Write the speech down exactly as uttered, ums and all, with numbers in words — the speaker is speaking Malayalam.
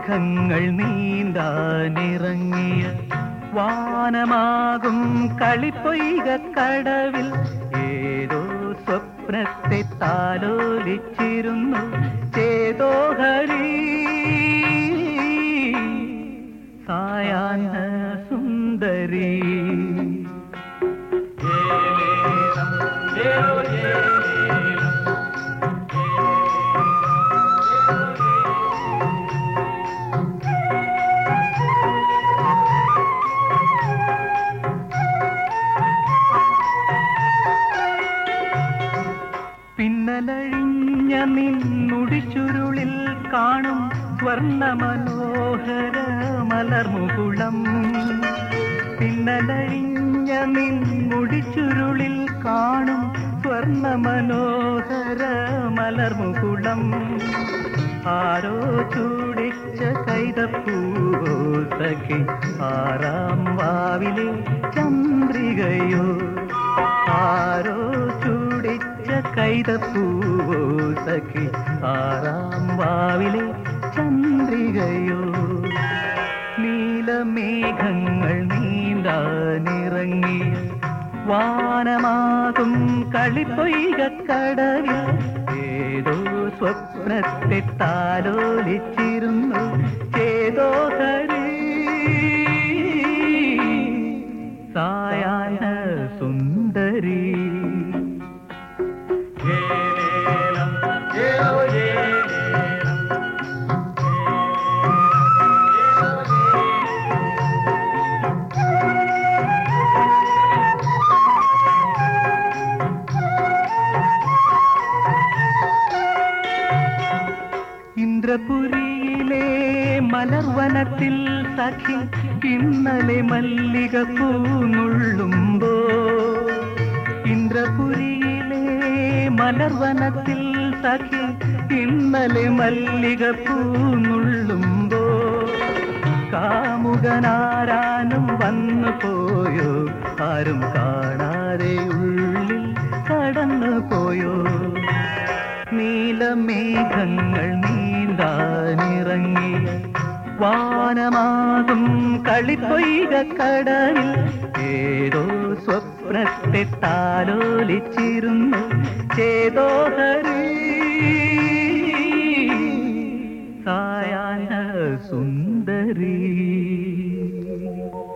മേഘങ്ങൾ നീന്താനിറങ്ങിയ വാനമാകും കളിപ്പൊയ്ക കടവിൽ ഏതോ സ്വപ്നത്തെ താലോലിച്ചിരുന്നു ചേതോ ഹരി സായാഹ്ന സുന്ദരി. പിന്നലഴിഞ്ഞ നിന്നുടിച്ചുരുളിൽ കാണും സ്വർണ്ണ മനോഹര മലർമുകുളം. പിന്നലഴിഞ്ഞ നിന്നുടിച്ചുരുളിൽ കാണും സ്വർണ്ണ മനോഹര മലർമുകുളം. ആരോ ചൂടിച്ച കൈതപ്പൂവോ സഖി ആറാം വാവിലെ ചന്ദ്രികയോ. ആരോ ചൂടിച്ച കൈതപ്പൂവോ സഖി ആറാം വാവിലെ ചന്ദ്രികയോ. നീലമേഘങ്ങൾ നീന്താനിറങ്ങിയ വാനമാകും കളിപ്പൊയ്ക കടവിൽ ഏതോ സ്വപ്നത്തെ താലോലിച്ചിരുന്നു ചേതോ ഹരി സായാഹ്ന സുന്ദരി. ഇന്ദ്രപുരിയിലെ മലർവനത്തിൽ സഖി ഇന്നലെ മല്ലിക പൂനുള്ളുമ്പോ. ഇന്ദ്രപുരിയിലെ മലർവനത്തിൽ സഖി ഇന്നലെ മല്ലിക പൂനുള്ളുമ്പോ. കാമുകനാരാനും വന്നു പോയോ ആരും കാണാതെ ഉള്ളിൽ കടന്നു പോയോ. നീലമേഘങ്ങൾ നീന്താനിറങ്ങി വാനമാകും കളിപ്പൊയ്ക കടലിൽ ഏതോ സ്വപ്നത്തെ താലോലിച്ചിരുന്നു ചേതോ ഹരി സായാഹ്ന സുന്ദരി.